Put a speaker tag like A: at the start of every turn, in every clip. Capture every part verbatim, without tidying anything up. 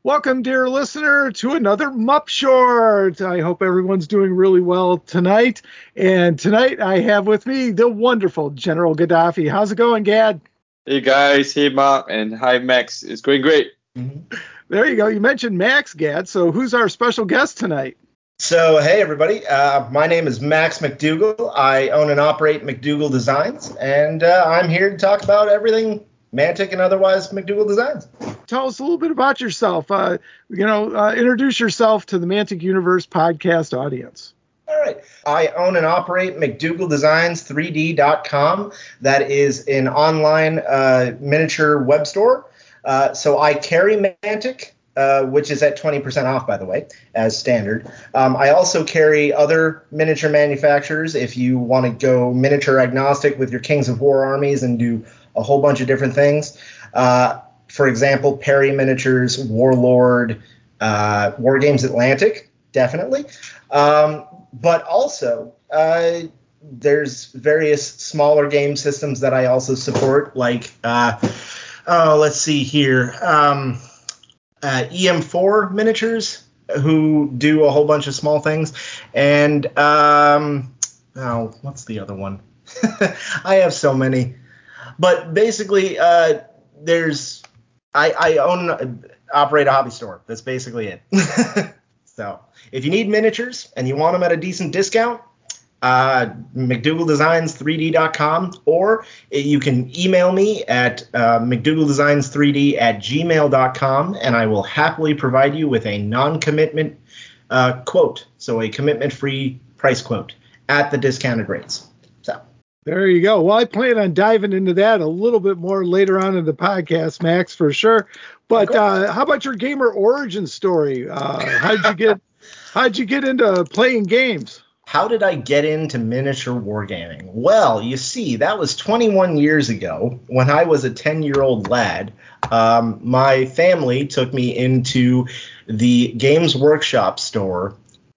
A: Welcome, dear listener, to another Mupp Short. I hope everyone's doing really well tonight. And tonight I have with me the wonderful General Gaddafi. How's it going, Gad?
B: Hey, guys. Hey, Mark. And hi, Max. It's going great.
A: Mm-hmm. There you go. You mentioned Max, Gad. So who's our special guest tonight?
C: So, hey, everybody. Uh, my name is Max McDougall. I own and operate McDougall Designs, and uh, I'm here to talk about everything Mantic and otherwise McDougall Designs.
A: Tell us a little bit about yourself. Uh, you know, uh, introduce yourself to the Mantic Universe podcast audience.
C: All right. I own and operate McDougall Designs three D dot com. That is an online uh, miniature web store. Uh, so I carry Mantic, uh, which is at twenty percent off, by the way, as standard. Um, I also carry other miniature manufacturers if you want to go miniature agnostic with your Kings of War armies and do a whole bunch of different things. Uh, for example, Perry Miniatures, Warlord, uh, War Games Atlantic, definitely. Um, but also, uh, there's various smaller game systems that I also support, like, uh, oh, let's see here, um, uh, E M four Miniatures, who do a whole bunch of small things, and, um, oh, what's the other one? I have so many. But basically, uh, there's I, I own operate a hobby store. That's basically it. So if you need miniatures and you want them at a decent discount, uh, McDougall Designs three D dot com, or you can email me at uh, McDougall Designs three D at gmail dot com, and I will happily provide you with a non-commitment uh, quote, so a commitment-free price quote at the discounted rates.
A: There you go. Well, I plan on diving into that a little bit more later on in the podcast, Max, for sure. But uh, how about your gamer origin story? Uh, how'd you get how'd you get into playing games?
C: How did I get into miniature wargaming? Well, you see, that was twenty-one years ago when I was a ten-year-old lad. Um, my family took me into the Games Workshop store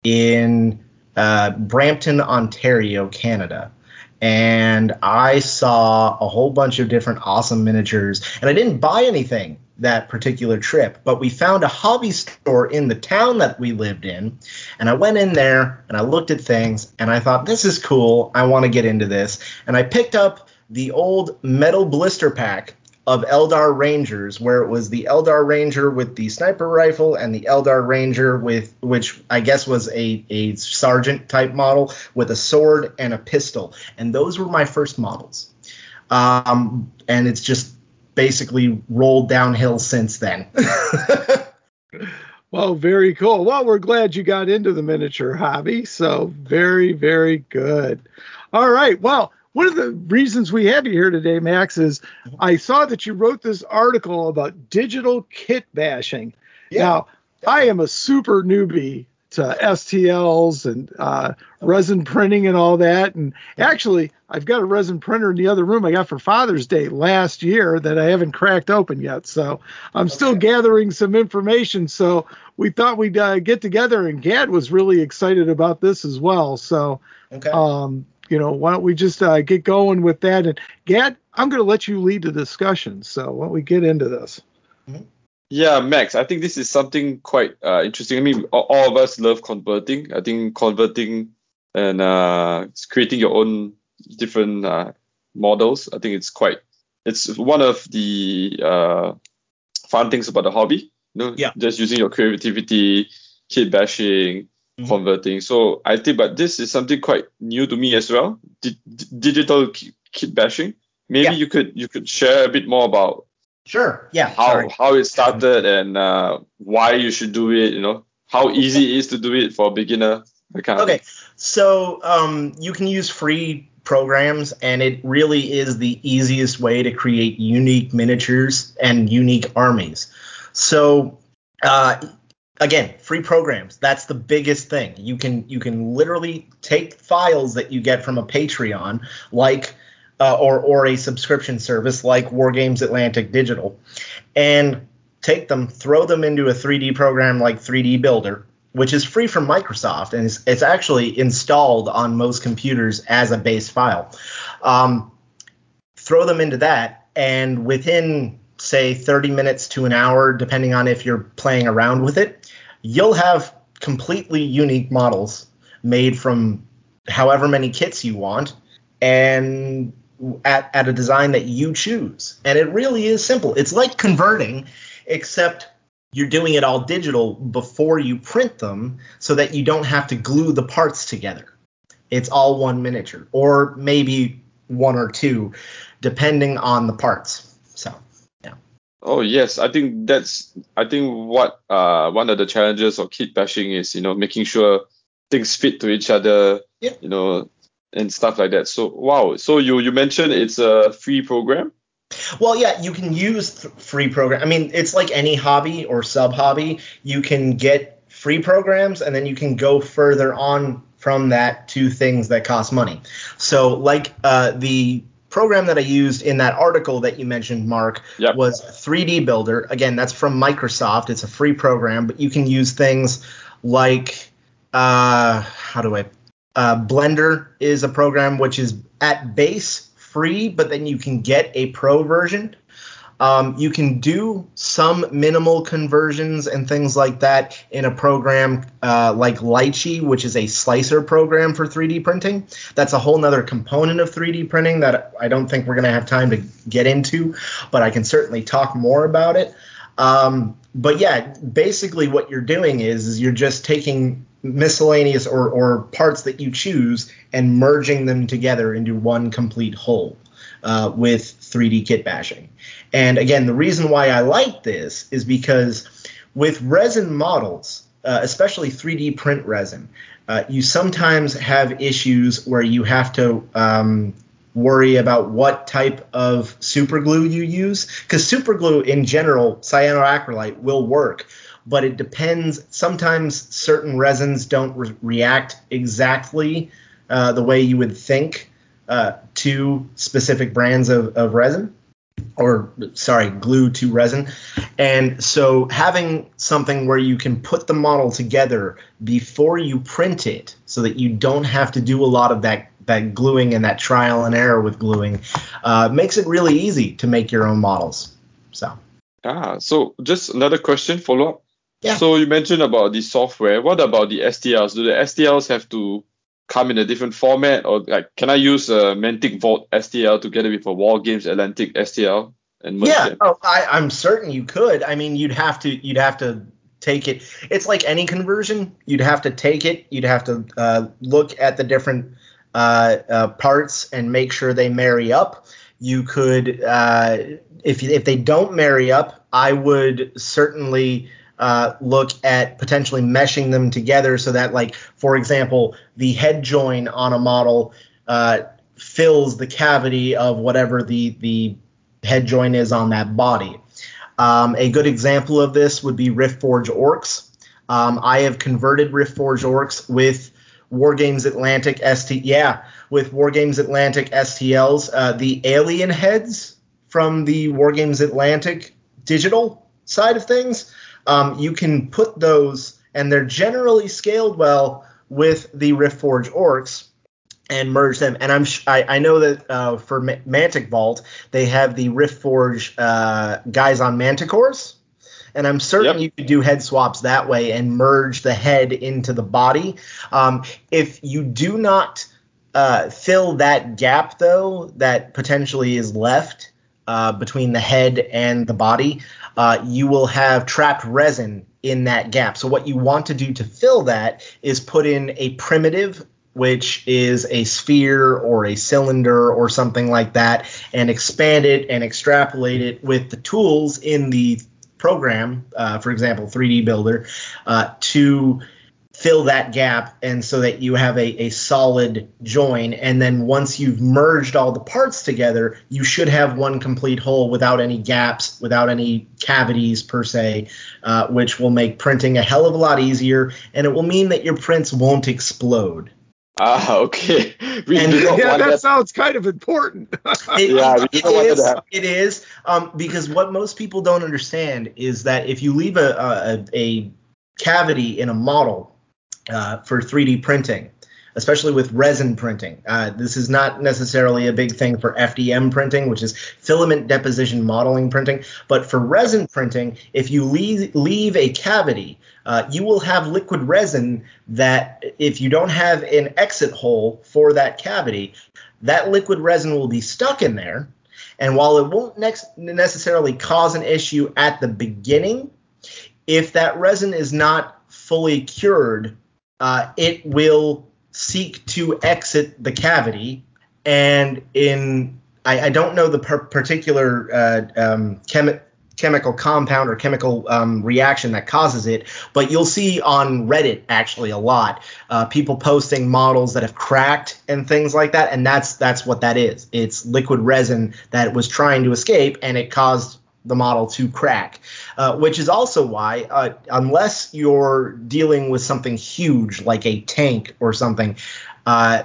C: in uh, Brampton, Ontario, Canada. And I saw a whole bunch of different awesome miniatures. And I didn't buy anything that particular trip, but we found a hobby store in the town that we lived in. And I went in there and I looked at things and I thought, this is cool. I want to get into this. And I picked up the old metal blister pack of Eldar Rangers, where it was the Eldar Ranger with the sniper rifle and the Eldar Ranger with, which I guess was a, a sergeant type model with a sword and a pistol. And those were my first models. Um, and it's just basically rolled downhill since then.
A: Well, very cool. Well, we're glad you got into the miniature hobby. So very, very good. All right. Well, one of the reasons we have you here today, Max, is I saw that you wrote this article about digital kit bashing. Yeah, now, definitely. I am a super newbie to S T Ls and uh, resin printing and all that. And actually, I've got a resin printer in the other room I got for Father's Day last year that I haven't cracked open yet. So I'm okay. still gathering some information. So we thought we'd uh, get together, and Gad was really excited about this as well. So, okay. um, you know, why don't we just uh, get going with that? And Gad, I'm going to let you lead the discussion. So why don't we get into this?
B: Mm-hmm. Yeah, Max, I think this is something quite uh, interesting. I mean, all, all of us love converting. I think converting and uh, creating your own different uh, models, I think it's quite, it's one of the uh, fun things about the hobby. You know, yeah. Just using your creativity, kit bashing, mm-hmm. converting. So I think, but this is something quite new to me as well. D- d- digital kit bashing. Maybe yeah. you could you could share a bit more about
C: sure yeah
B: how
C: Sorry.
B: how it started and uh, why you should do it. You know, how easy it is to do it for a beginner.
C: Okay, so um, you can use free programs, and it really is the easiest way to create unique miniatures and unique armies. So uh, again, free programs. That's the biggest thing. You can you can literally take files that you get from a Patreon, like uh, or or a subscription service like War Games Atlantic Digital, and take them, throw them into a three D program like three D Builder, which is free from Microsoft, and it's, it's actually installed on most computers as a base file. Um, throw them into that, and within say thirty minutes to an hour, depending on if you're playing around with it, you'll have completely unique models made from however many kits you want, and at, at a design that you choose. And it really is simple. It's like converting, except you're doing it all digital before you print them so that you don't have to glue the parts together. It's all one miniature, or maybe one or two, depending on the parts. So, yeah.
B: Oh yes, I think that's I think what uh one of the challenges of kit bashing is, you know, making sure things fit to each other,
C: Yeah.
B: you know, and stuff like that. So wow, so you you mentioned it's a free program?
C: Well, yeah, you can use th- free program. I mean, it's like any hobby or sub hobby. You can get free programs, and then you can go further on from that to things that cost money. So, like uh, the program that I used in that article that you mentioned, Mark,
B: Yep.
C: was three D Builder. Again, that's from Microsoft. It's a free program, but you can use things like uh, how do I? Uh, Blender is a program which is at base free, but then you can get a pro version. Um, you can do some minimal conversions and things like that in a program uh, like Lychee, which is a slicer program for three D printing. That's a whole nother component of three D printing that I don't think we're going to have time to get into, but I can certainly talk more about it. Um, but yeah, basically what you're doing is, is you're just taking miscellaneous or, or parts that you choose and merging them together into one complete whole uh, with three D kit bashing. And again, the reason why I like this is because with resin models, uh, especially three D print resin, uh, you sometimes have issues where you have to um, worry about what type of super glue you use, because super glue in general, cyanoacrylate, will work, but it depends. Sometimes certain resins don't re- react exactly uh, the way you would think uh, to specific brands of, of resin, or sorry, glue to resin. And so having something where you can put the model together before you print it so that you don't have to do a lot of that that gluing and that trial and error with gluing uh, makes it really easy to make your own models. So
B: Ah, so just another question, follow up.
C: Yeah.
B: So you mentioned about the software. What about the S T Ls? Do the S T Ls have to come in a different format, or like can I use a Mantic Vault S T L together with a War Games Atlantic S T L and merge
C: Yeah,
B: them?
C: oh, I, I'm certain you could. I mean, you'd have to you'd have to take it. It's like any conversion. You'd have to take it. You'd have to uh, look at the different uh, uh, parts and make sure they marry up. You could, uh, if if they don't marry up, I would certainly uh, look at potentially meshing them together so that, like, for example, the head join on a model uh, fills the cavity of whatever the the head joint is on that body. Um, a good example of this would be Riftforge Orcs. Um, I have converted Riftforge Orcs with Wargames Atlantic S T. Yeah, with Wargames Atlantic S T Ls. Uh, the alien heads from the Wargames Atlantic digital side of things, um, you can put those, and they're generally scaled well with the Riftforge Orcs, and merge them. And I'm sh- I, I know that uh, for Ma- Mantic Vault, they have the Riftforge uh, guys on Manticores, and I'm certain
B: Yep.
C: you could do head swaps that way and merge the head into the body. Um, if you do not uh, fill that gap, though, that potentially is left uh, between the head and the body, uh, you will have trapped resin in that gap. So what you want to do to fill that is put in a primitive, which is a sphere or a cylinder or something like that, and expand it and extrapolate it with the tools in the program, uh, for example, three D Builder, uh, to fill that gap, and so that you have a, a solid join. And then once you've merged all the parts together, you should have one complete whole without any gaps, without any cavities per se, uh, which will make printing a hell of a lot easier, and it will mean that your prints won't explode.
B: Ah, okay. We
C: And-
B: do not
A: Yeah,
B: want
A: that
B: that.
A: sounds kind of important.
C: It,
B: Yeah, we
C: it
B: don't want that
C: is.
B: to happen.
C: It is um, because what most people don't understand is that if you leave a, a, a cavity in a model uh, for three D printing, especially with resin printing. Uh, this is not necessarily a big thing for F D M printing, which is filament deposition modeling printing. But for resin printing, if you leave, leave a cavity, uh, you will have liquid resin that if you don't have an exit hole for that cavity, that liquid resin will be stuck in there. And while it won't next necessarily cause an issue at the beginning, if that resin is not fully cured, uh, it will seek to exit the cavity. And in I, I don't know the per- particular uh, um, chemi- chemical compound or chemical um, reaction that causes it, but you'll see on Reddit actually a lot uh, people posting models that have cracked and things like that, and that's that's what that is. It's liquid resin that was trying to escape, and it caused the model to crack, uh, which is also why, uh, unless you're dealing with something huge like a tank or something, uh,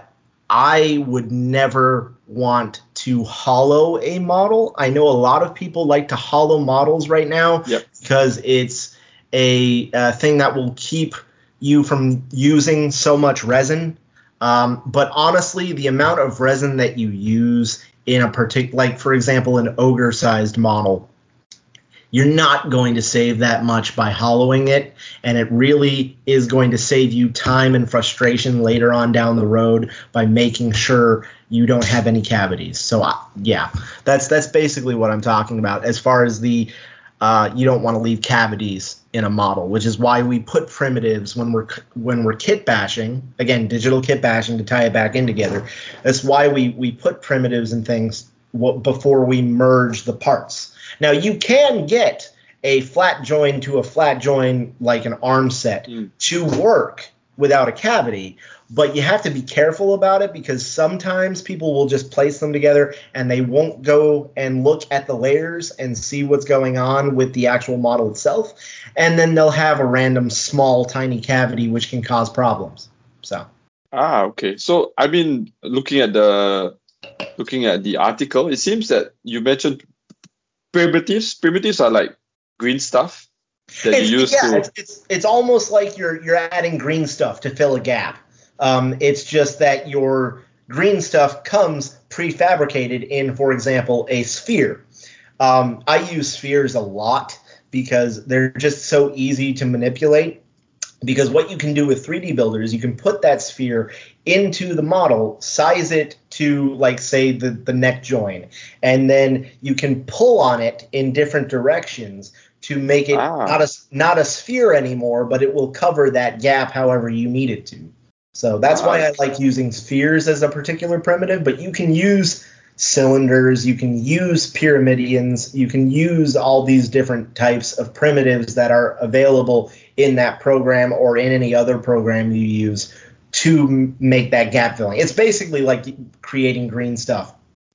C: I would never want to hollow a model. I know a lot of people like to hollow models right now
B: Yep.
C: because it's a, a thing that will keep you from using so much resin. Um, but honestly, the amount of resin that you use in a particular, like for example, an ogre-sized model, you're not going to save that much by hollowing it, and it really is going to save you time and frustration later on down the road by making sure you don't have any cavities. So uh, yeah, that's that's basically what I'm talking about as far as the uh, you don't want to leave cavities in a model, which is why we put primitives when we're when we're kit bashing. Again, digital kit bashing to tie it back in together. That's why we we put primitives and things w- before we merge the parts. Now, you can get a flat join to a flat join like an arm set
B: Mm.
C: to work without a cavity, but you have to be careful about it because sometimes people will just place them together and they won't go and look at the layers and see what's going on with the actual model itself, and then they'll have a random small tiny cavity which can cause problems. So
B: Ah, okay. So I mean, looking at the looking at the article, it seems that you mentioned primitives. Primitives are like green stuff that
C: It's,
B: you use
C: yeah,
B: to.
C: it's, it's it's almost like you're you're adding green stuff to fill a gap. Um, it's just that your green stuff comes prefabricated in, for example, a sphere. Um, I use spheres a lot because they're just so easy to manipulate. Because what you can do with three D Builder is you can put that sphere into the model, size it to, like, say, the, the neck join, and then you can pull on it in different directions to make it
B: Ah.
C: not a, not a sphere anymore, but it will cover that gap however you need it to. So that's
B: Ah.
C: why I like using spheres as a particular primitive, but you can use cylinders, you can use pyramidions, you can use all these different types of primitives that are available in that program or in any other program you use to m- make that gap filling. It's basically like creating green stuff.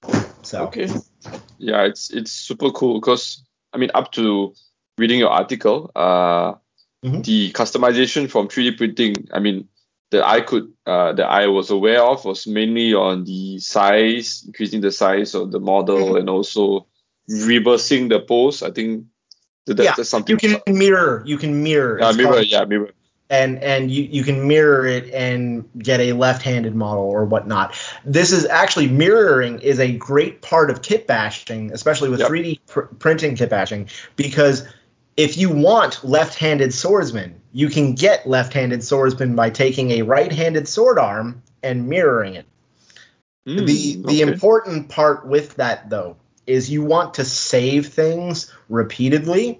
C: So
B: Okay. Yeah, it's it's super cool because I mean, up to reading your article, uh,
C: Mhm.
B: the customization from three D printing, I mean, that I could uh, that I was aware of was mainly on the size, increasing the size of the model,
C: Mhm.
B: and also reversing the pose. I think that,
C: yeah,
B: that's something.
C: you can mirror. You can mirror.
B: Yeah,
C: It's
B: mirror.
C: called-
B: Yeah, mirror.
C: and and you, you can mirror it and get a left-handed model or whatnot. This is actually mirroring is a great part of kit bashing, especially with
B: Yep.
C: three D pr- printing kit bashing, because if you want left-handed swordsman, you can get left-handed swordsman by taking a right-handed sword arm and mirroring it.
B: Mm,
C: The the
B: okay.
C: important part with that, though, is you want to save things repeatedly.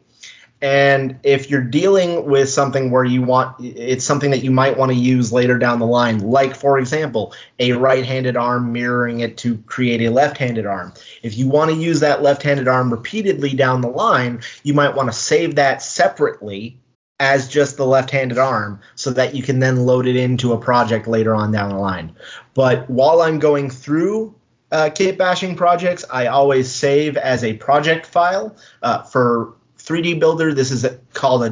C: And if you're dealing with something where you want, it's something that you might want to use later down the line, like, for example, a right-handed arm mirroring it to create a left-handed arm. If you want to use that left-handed arm repeatedly down the line, you might want to save that separately as just the left-handed arm so that you can then load it into a project later on down the line. But while I'm going through uh, kit bashing projects, I always save as a project file uh, for three D Builder. This is a, called a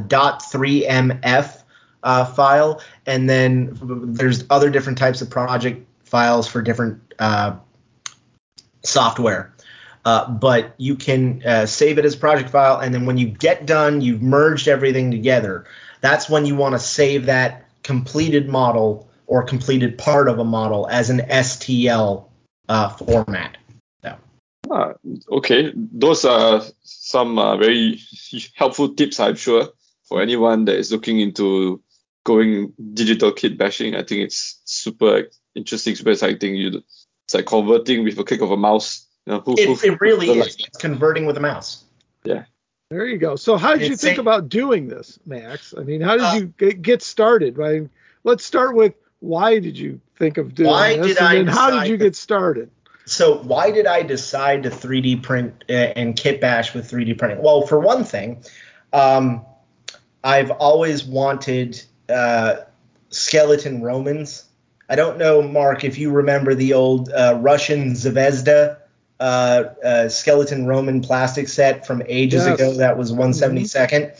C: .3mf uh, file, and then there's other different types of project files for different uh, software. Uh, but you can uh, save it as a project file, and then when you get done, you've merged everything together. That's when you want to save that completed model or completed part of a model as an S T L uh, format. So.
B: Ah, okay, those are some uh, very helpful tips, I'm sure, for anyone that is looking into going digital kit bashing. I think it's super interesting, super exciting. You, it's like converting with a click of a mouse. You know, who,
C: it,
B: who,
C: it really
B: who
C: is. It's converting with a mouse.
B: Yeah.
A: There you go. So how did you
C: It's
A: think
C: a-
A: about doing this, Max? I mean, how did
C: Uh,
A: you get, get started? I mean, let's start with why did you think of doing
C: Why
A: this,
C: did
A: and
C: I
A: then how did
C: decide
A: you
C: to-
A: get started?
C: So why did I decide to three D print uh, and kit bash with three D printing? Well, for one thing, um, I've always wanted uh, skeleton Romans. I don't know, Mark, if you remember the old uh, Russian Zvezda uh, uh, skeleton Roman plastic set from ages
A: Yes.
C: ago. That was one seventy-second.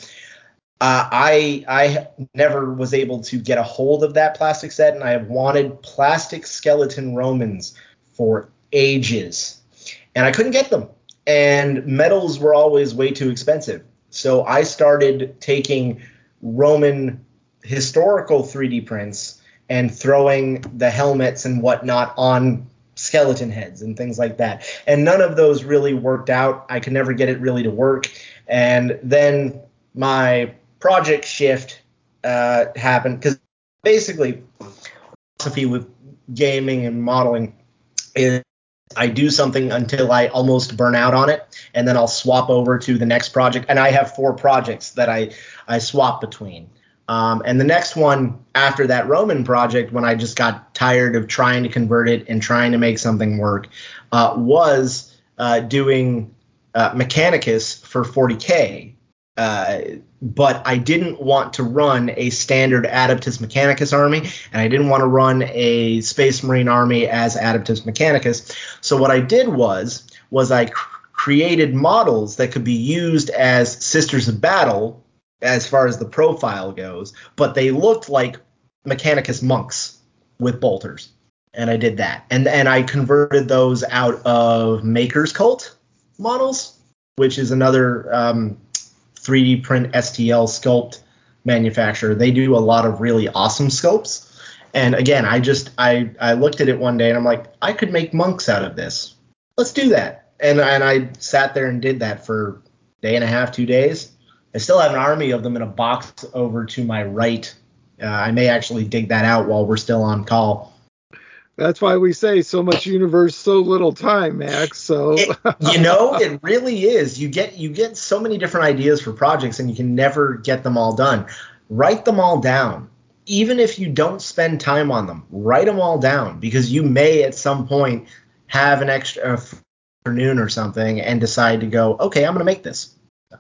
C: Uh, I I never was able to get a hold of that plastic set, and I have wanted plastic skeleton Romans for ages, and I couldn't get them. And metals were always way too expensive. So I started taking Roman historical three D prints and throwing the helmets and whatnot on skeleton heads and things like that. And none of those really worked out. I could never get it really to work. And then my project shift uh, happened because basically philosophy with gaming and modeling is I do something until I almost burn out on it, and then I'll swap over to the next project. And I have four projects that I, I swap between. Um, and the next one after that Roman project, when I just got tired of trying to convert it and trying to make something work, uh, was uh, doing uh, Mechanicus for forty K. Uh, but I didn't want to run a standard Adeptus Mechanicus army, and I didn't want to run a Space Marine army as Adeptus Mechanicus. So what I did was, was I cr- created models that could be used as Sisters of Battle as far as the profile goes, but they looked like Mechanicus monks with bolters. And I did that. And, and I converted those out of Maker's Cult models, which is another um, three D print S T L sculpt manufacturer. They do a lot of really awesome sculpts. And again, I just I, I looked at it one day and I'm like, I could make monks out of this. Let's do that. And and I sat there and did that for a day and a half, two days. I still have an army of them in a box over to my right. Uh, I may actually dig that out while we're still on call.
A: That's why we say so much universe, so little time, Max. So
C: It, you know, it really is. You get you get so many different ideas for projects, and you can never get them all done. Write them all down. Even if you don't spend time on them, write them all down, because you may at some point have an extra afternoon or something and decide to go, okay, I'm going to make this.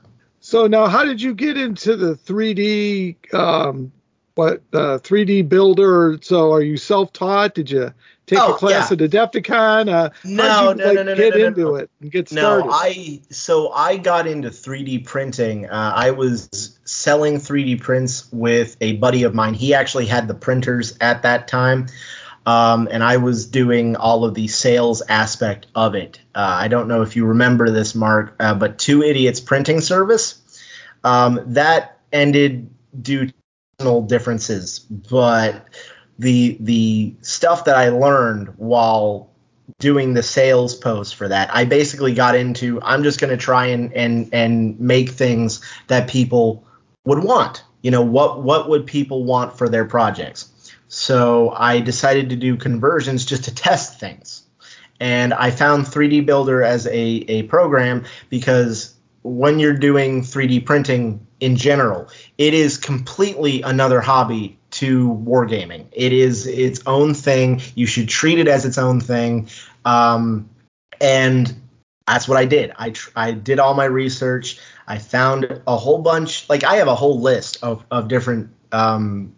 A: So now, how did you get into the three D, um, what uh, three D builder? So are you self-taught? Did you take
C: Oh,
A: a class
C: yeah.
A: at Adepticon? Uh,
C: No,
A: how did you
C: no,
A: like,
C: no, no,
A: get
C: no, no,
A: into
C: no.
A: it and get
C: No,
A: started?
C: I so I got into three D printing. Uh, I was selling three D prints with a buddy of mine. He actually had the printers at that time, um, and I was doing all of the sales aspect of it. Uh, I don't know if you remember this, Mark, uh, but Two Idiots Printing Service, um, that ended due to personal differences. But the the stuff that I learned while doing the sales post for that, I basically got into, I'm just going to try and, and, and make things that people would want. You know, what, what would people want for their projects? So I decided to do conversions just to test things. And I found three D Builder as a, a program because when you're doing three D printing in general, it is completely another hobby to wargaming. It is its own thing. You should treat it as its own thing. Um, and that's what I did. I tr- I did all my research. I found a whole bunch. Like, I have a whole list of, of different um,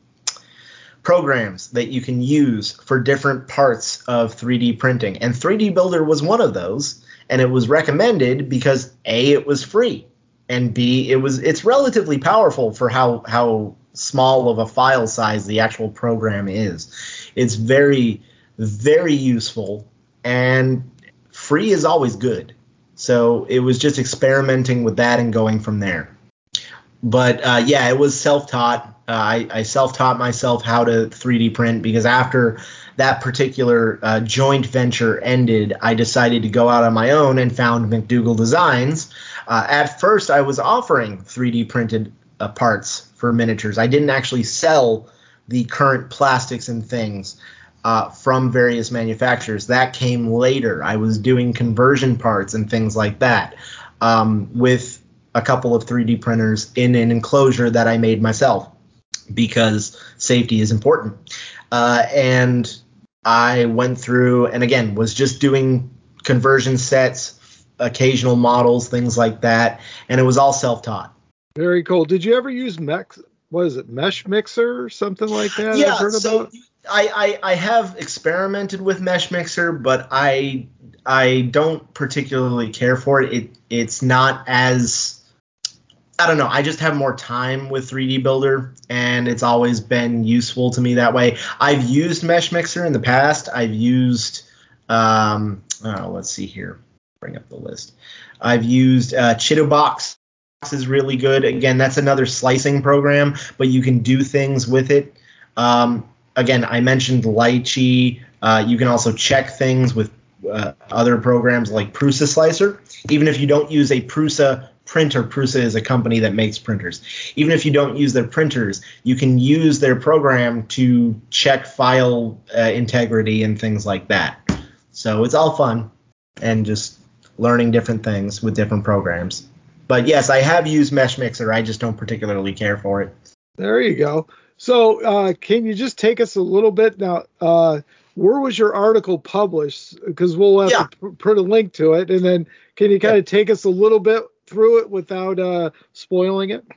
C: programs that you can use for different parts of three D printing. And three D Builder was one of those. And it was recommended because A, it was free, and B, it was it's relatively powerful for how how small of a file size the actual program is. It's very, very useful, and free is always good. So it was just experimenting with that and going from there. But uh, yeah, it was self-taught. Uh, I, I self-taught myself how to three D print because after that particular uh, joint venture ended, I decided to go out on my own and found McDougall Designs. Uh, at first, I was offering three D printed uh, parts for miniatures. I didn't actually sell the current plastics and things uh, from various manufacturers. That came later. I was doing conversion parts and things like that um, with a couple of three D printers in an enclosure that I made myself because safety is important. Uh, and I went through and, again, was just doing conversion sets, occasional models, things like that, and it was all self-taught.
A: Very cool. Did you ever use Mex? What is it, Mesh Mixer or something like that?
C: Yeah,
A: I've heard
C: so
A: about.
C: I, I I have experimented with Mesh Mixer, but I I don't particularly care for it. It it's not as I don't know. I just have more time with three D Builder, and it's always been useful to me that way. I've used Mesh Mixer in the past. I've used um oh, let's see here. Bring up the list. I've used uh, Chitobox. Is really good. Again, that's another slicing program, but you can do things with it. Um, again, I mentioned Lychee. Uh, you can also check things with uh, other programs like Prusa Slicer. Even if you don't use a Prusa printer, Prusa is a company that makes printers. Even if you don't use their printers, you can use their program to check file uh, integrity and things like that. So it's all fun and just learning different things with different programs. But yes, I have used Mesh Mixer. I just don't particularly care for it.
A: There you go. So uh, can you just take us a little bit now? Uh, where was your article published? Because we'll have
C: yeah.
A: to p- put a link to it. And then can you kind of yeah. take us a little bit through it without uh, spoiling it?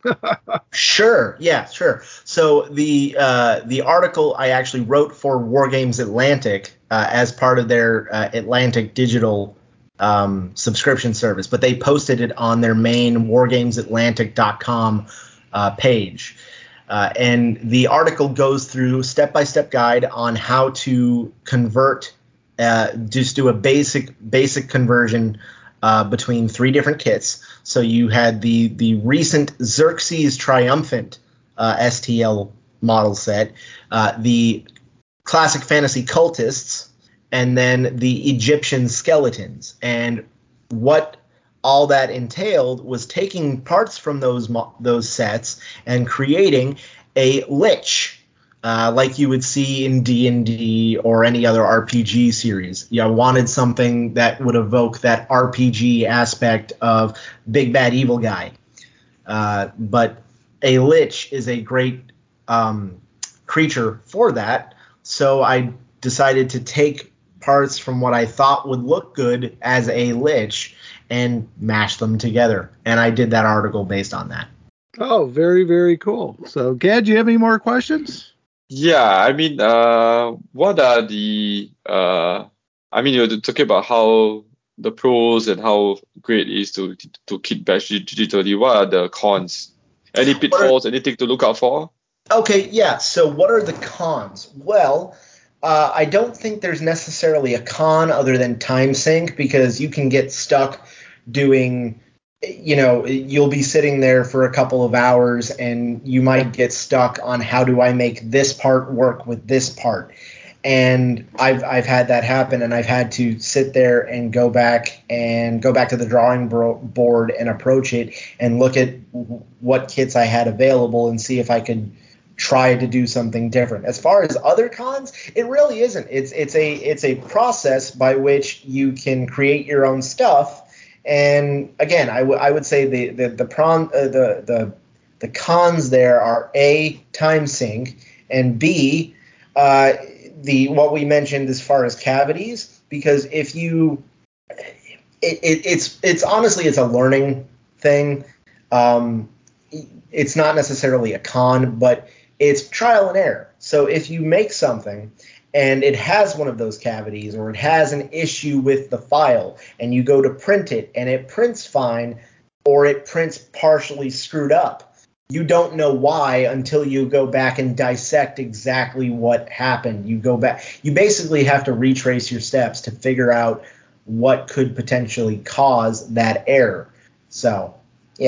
C: Sure. Yeah, sure. So the uh, the article I actually wrote for Wargames Atlantic uh, as part of their uh, Atlantic Digital Um, subscription service, but they posted it on their main wargames atlantic dot com uh, page. Uh, and the article goes through step-by-step guide on how to convert, uh, just do a basic basic conversion uh, between three different kits. So you had the, the recent Xerxes Triumphant uh, S T L model set, uh, the Classic Fantasy Cultists, and then the Egyptian skeletons. And what all that entailed was taking parts from those those sets and creating a lich, uh, like you would see in D and D or any other R P G series. You know, I wanted something that would evoke that R P G aspect of big bad evil guy. Uh, but a lich is a great um, creature for that. So I decided to take parts from what I thought would look good as a lich and mash them together. And I did that article based on that.
A: Oh, very, very cool. So, Gad, do you have any more questions?
B: Yeah, I mean, uh, what are the, uh, I mean, you're talking about how the pros and how great it is to to kit bash digitally. What are the cons? Any pitfalls, are, anything to look out for?
C: Okay, yeah. So what are the cons? Well, Uh, I don't think there's necessarily a con other than time sink, because you can get stuck doing, you know, you'll be sitting there for a couple of hours and you might get stuck on how do I make this part work with this part. And I've I've had that happen, and I've had to sit there and go back and go back to the drawing board and approach it and look at what kits I had available and see if I could try to do something different. As far as other cons, it really isn't. It's it's a it's a process by which you can create your own stuff. And again, I, w- I would say the the the, pron, uh, the the the cons there are A, time sink, and B, uh, the what we mentioned as far as cavities. Because if you, it, it, it's it's honestly it's a learning thing. Um, it's not necessarily a con, but it's trial and error. So if you make something and it has one of those cavities, or it has an issue with the file, and you go to print it and it prints fine, or it prints partially screwed up, you don't know why until you go back and dissect exactly what happened. You go back, you basically have to retrace your steps to figure out what could potentially cause that error. So, yeah.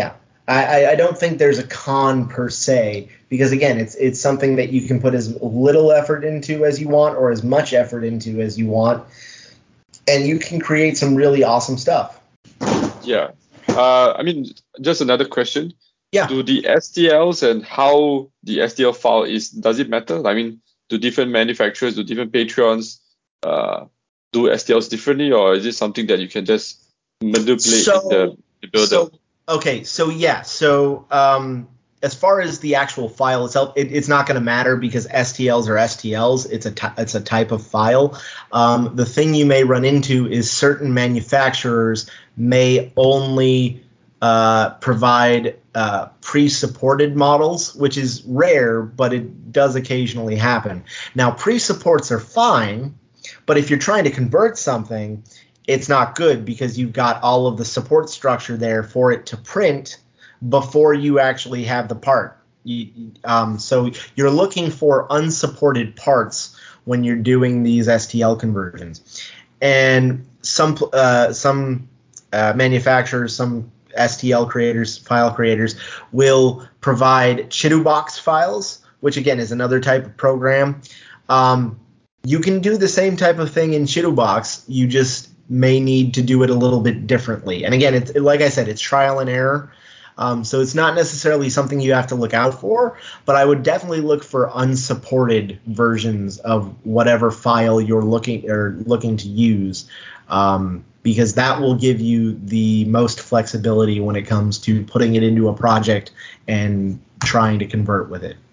C: I, I don't think there's a con per se, because again, it's it's something that you can put as little effort into as you want or as much effort into as you want, and you can create some really awesome stuff.
B: Yeah. Uh, I mean, just another question.
C: Yeah.
B: Do the S T Ls and how the S T L file is, does it matter? I mean, do different manufacturers, do different Patreons uh, do S T Ls differently, or is it something that you can just manipulate
C: So,
B: in the, the builder?
C: So, okay, so yeah, so um, as far as the actual file itself, it, it's not going to matter because S T Ls are S T Ls. It's a ty- it's a type of file. Um, the thing you may run into is certain manufacturers may only uh, provide uh, pre-supported models, which is rare, but it does occasionally happen. Now, pre-supports are fine, but if you're trying to convert something, it's not good because you've got all of the support structure there for it to print before you actually have the part. You, um, so you're looking for unsupported parts when you're doing these S T L conversions. And some uh, some uh, manufacturers, some S T L creators, file creators, will provide Chitubox files, which again is another type of program. Um, you can do the same type of thing in Chitubox. You just may need to do it a little bit differently. And again, it's like I said, it's trial and error. Um, so it's not necessarily something you have to look out for, but I would definitely look for unsupported versions of whatever file you're looking or looking to use, um, because that will give you the most flexibility when it comes to putting it into a project and trying to convert with it.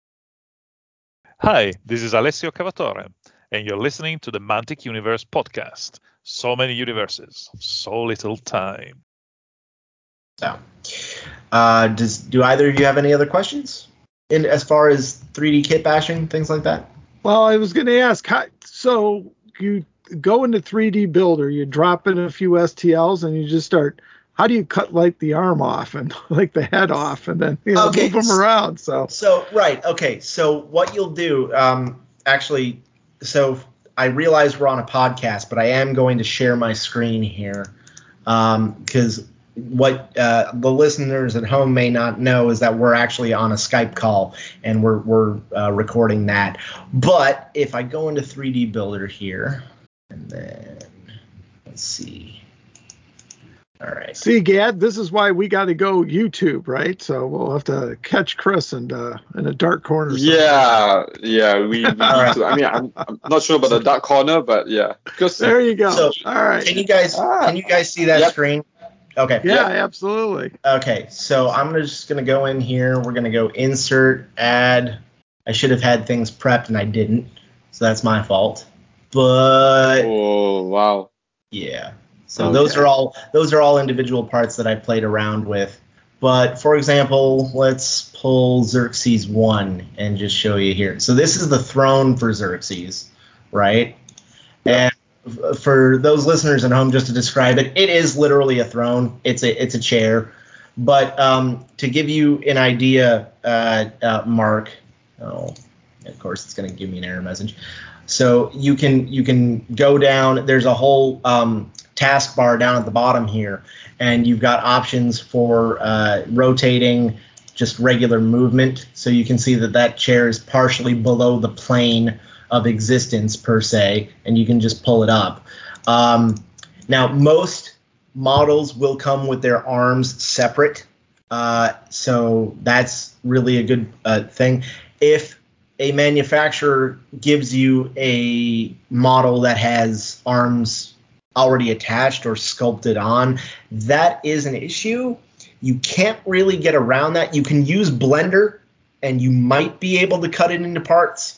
D: Hi, this is Alessio Cavatore, and you're listening to the Mantic Universe podcast. So many universes, so little time.
C: So, uh, does do either of you have any other questions in as far as three D kit bashing, things like that?
A: Well, I was going to ask, how, so you go into three D Builder, you drop in a few S T Ls, and you just start. How do you cut like the arm off and like the head off, and then you know,
C: Okay,
A: move them around? So,
C: so right, okay. So what you'll do, um, actually, so I realize we're on a podcast, but I am going to share my screen here because. Um, What uh, the listeners at home may not know is that we're actually on a Skype call and we're we're uh, recording that. But if I go into three D Builder here, and then let's see. All right.
A: See, Gad, this is why we got to go YouTube, right? So we'll have to catch Chris and uh, in a dark corner.
B: Yeah, yeah, we, we need
C: right.
B: to. I mean, I'm, I'm not sure about the dark corner, but yeah. Because,
A: there you go.
C: So,
A: all right.
C: Can you guys
B: ah.
C: can you guys see that
B: Yep.
C: screen? Okay.
A: Yeah,
B: Yep.
A: absolutely.
C: Okay, so I'm just going to go in here. We're going to go insert, add. I should have had things prepped and I didn't, so that's my fault. But
B: Oh, wow.
C: yeah, so
A: Okay.
C: those are all those are all individual parts that I played around with. But for example, let's pull Xerxes one and just show you here. So this is the throne for Xerxes, right?
B: Yep.
C: And for those listeners at home, just to describe it, it is literally a throne. It's a it's a chair. But um, to give you an idea, uh, uh, Mark, oh, of course it's going to give me an error message. So you can you can go down. There's a whole um, taskbar down at the bottom here, and you've got options for uh, rotating, just regular movement. So you can see that that chair is partially below the plane of existence per se, and you can just pull it up. Um, now, most models will come with their arms separate, uh, so that's really a good uh, thing. If a manufacturer gives you a model that has arms already attached or sculpted on, that is an issue. You can't really get around that. You can use Blender, and you might be able to cut it into parts.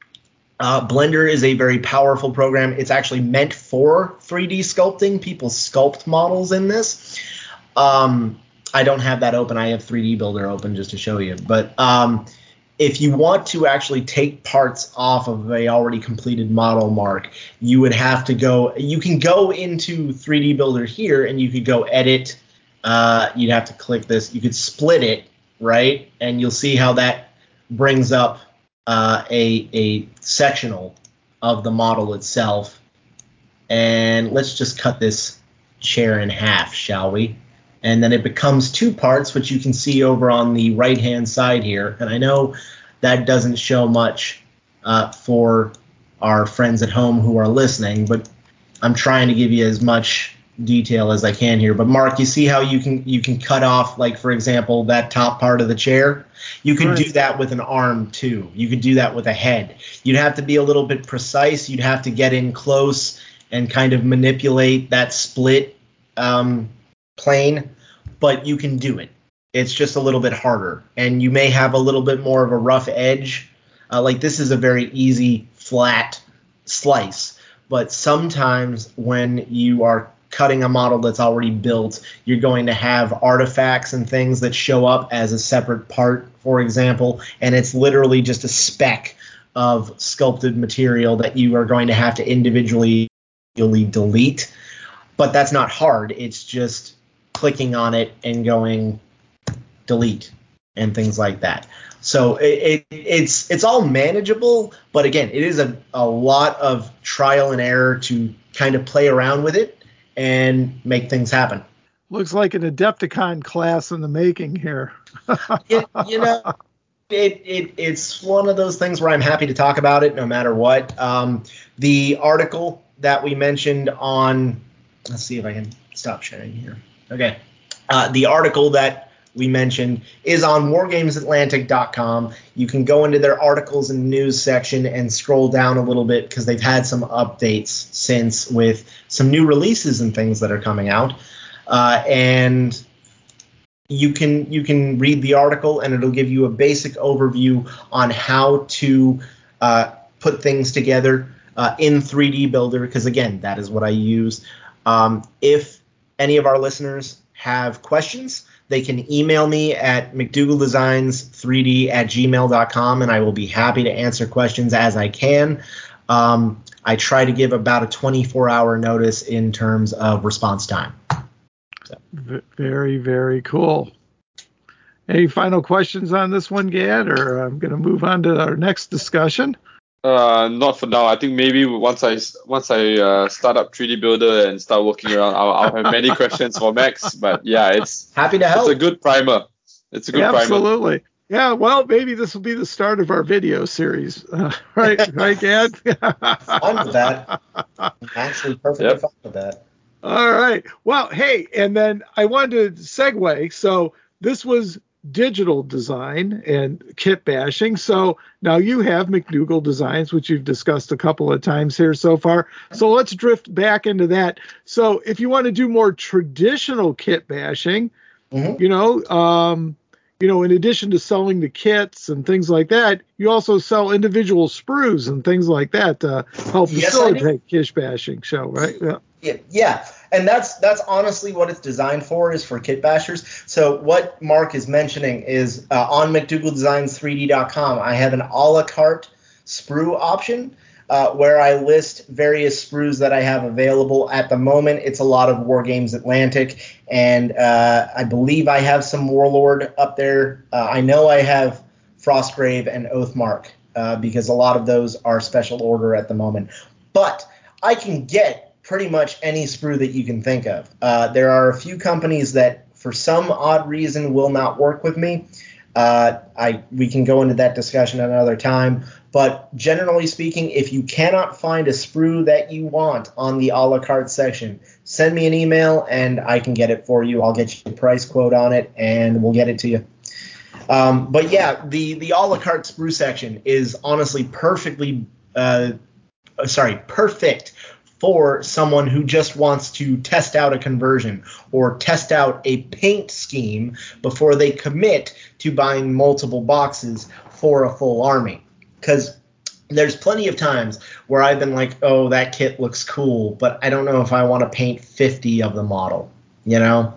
C: Uh, Blender is a very powerful program. It's actually meant for three D sculpting. People sculpt models in this. Um, I don't have that open. I have three D Builder open just to show you. But um, if you want to actually take parts off of a already completed model, Mark, you would have to go. You can go into three D Builder here, and you could go edit. Uh, you'd have to click this. You could split it, right? And you'll see how that brings up Uh, a, a sectional of the model itself. And let's just cut this chair in half, shall we? and then it becomes two parts, which you can see over on the right-hand side here. And I know that doesn't show much uh, for our friends at home who are listening, but I'm trying to give you as much detail as I can here. But Mark, you see how you can you can cut off, like, for example, that top part of the chair? You can
A: Right.
C: do that with an arm too. You could do that with a head. You'd have to be a little bit precise. You'd have to get in close and kind of manipulate that split um, plane, but you can do it. It's just a little bit harder, and you may have a little bit more of a rough edge. Uh, like this is a very easy, flat slice, but sometimes when you are cutting a model that's already built, you're going to have artifacts and things that show up as a separate part, for example, and it's literally just a speck of sculpted material that you are going to have to individually delete. But that's not hard. It's just clicking on it and going delete and things like that. So it, it, it's it's all manageable, but again, it is a, a lot of trial and error to kind of play around with it and make things happen.
A: Looks like an Adepticon class in the making here.
C: it, you know, it, it it's one of those things where I'm happy to talk about it no matter what. Um, the article that we mentioned on, let's see if I can stop sharing here. Okay. Uh, the article that we mentioned is on wargames atlantic dot com. You can go into their articles and news section and scroll down a little bit because they've had some updates since with some new releases and things that are coming out. Uh, and you can you can read the article and it'll give you a basic overview on how to uh, put things together uh, in three D Builder, because again, that is what I use. Um, if any of our listeners have questions, they can email me at mcdougalldesigns three d at gmail dot com, and I will be happy to answer questions as I can. Um, I try to give about a twenty-four hour notice in terms of response time. So.
A: V- very, very cool. Any final questions on this one, Gad, or I'm going to move on to our next discussion?
B: Uh, not for now. I think maybe once I once I uh, start up three D Builder and start working around, I'll, I'll have many questions for Max. But yeah, it's
C: happy to help.
B: It's a good primer. It's a good
A: Absolutely.
B: primer.
A: Absolutely. Yeah. Well, maybe this will be the start of our video series, uh, right? Right, Gad?
C: Fine with that. I'm actually perfectly
B: Yep.
C: fine with that.
A: All right. Well, hey, and then I wanted to segue. So this was digital design and kit bashing. So now you have McDougall Designs, which you've discussed a couple of times here so far. So let's drift back into that. So if you want to do more traditional kit bashing, mm-hmm. you know, um, you know, in addition to selling the kits and things like that, you also sell individual sprues and things like that to help
C: yes,
A: facilitate kit bashing show, right?
C: Yeah. yeah. Yeah. And that's that's honestly what it's designed for, is for kit bashers. So what Mark is mentioning is uh, on mcdougall designs three d dot com, I have an a la carte sprue option uh, where I list various sprues that I have available. At the moment, it's a lot of Wargames Atlantic, and uh, I believe I have some Warlord up there. Uh, I know I have Frostgrave and Oathmark uh, because a lot of those are special order at the moment. But I can get pretty much any sprue that you can think of. Uh, there are a few companies that, for some odd reason, will not work with me. Uh, I we can go into that discussion another time. But generally speaking, if you cannot find a sprue that you want on the a la carte section, send me an email and I can get it for you. I'll get you a price quote on it and we'll get it to you. Um, but yeah, the, the a la carte sprue section is honestly perfectly, uh, sorry, perfect for someone who just wants to test out a conversion or test out a paint scheme before they commit to buying multiple boxes for a full army. Because there's plenty of times where I've been like, oh, that kit looks cool, but I don't know if I want to paint fifty of the model, you know?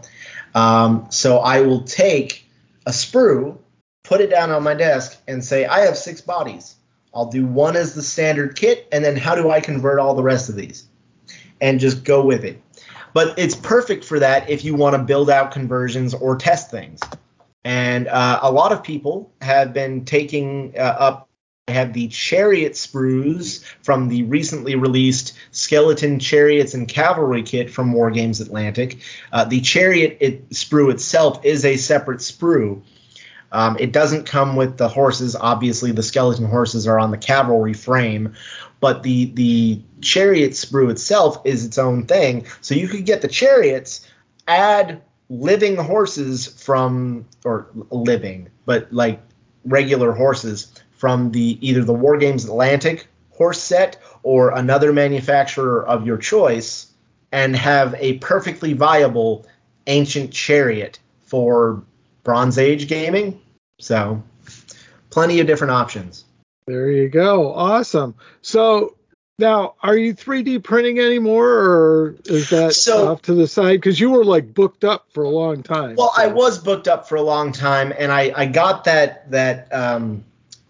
C: Um, so I will take a sprue, put it down on my desk, and say, I have six bodies. I'll do one as the standard kit, and then how do I convert all the rest of these? And just go with it. But it's perfect for that if you want to build out conversions or test things. And uh, a lot of people have been taking uh, up have the Chariot sprues from the recently released Skeleton, Chariots, and Cavalry kit from Wargames Atlantic. Uh, the Chariot it, sprue itself is a separate sprue. Um, it doesn't come with the horses. Obviously, the skeleton horses are on the Cavalry frame, but the the Chariot sprue itself is its own thing. So you could get the Chariots, add living horses from, or living, but like regular horses from the either the Wargames Atlantic horse set or another manufacturer of your choice, and have a perfectly viable ancient chariot for Bronze Age gaming. So plenty of different options.
A: There you go. Awesome. So now, are you three D printing anymore, or is that
C: so,
A: off to the side? Because you were like booked up for a long time.
C: Well,
A: so.
C: I was booked up for a long time, and I, I got that that um,